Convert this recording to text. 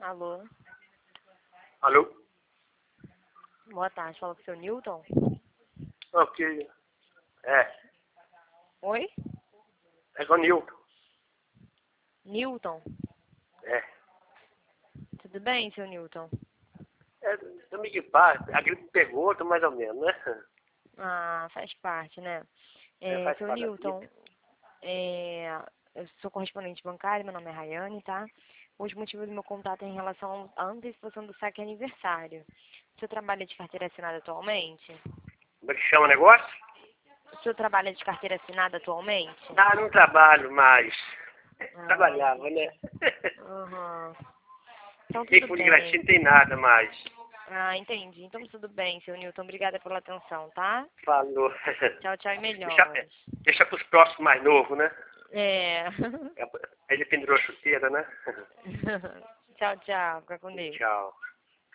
Alô? Alô? Boa tarde, fala com o seu Newton? Ok. Oi? É com o Nilton. Newton? É. Tudo bem, seu Newton? Também que pá, a gripe pegou, tô mais ou menos, né? Ah, faz parte, né? Faz Seu parte da Newton, vida. eu sou correspondente bancário, meu nome é Rayane, tá? Os motivos do meu contato é em relação à antecipação do saque aniversário. O senhor trabalha de carteira assinada atualmente? Como é que chama o negócio? O senhor trabalha de carteira assinada atualmente? Ah, não trabalho mais. Ah, Trabalhava, né? aham. Então Nem tudo fundo de bem. gratinha não tem nada mais. Ah, entendi. Então tudo bem, seu Newton. Obrigada pela atenção, tá? Falou. Tchau, tchau e Deixa, melhoras. deixa pros próximos mais novos, né? É. Aí ele pendurou a chuteira, né? Tchau, tchau. Fica com Deus. Tchau.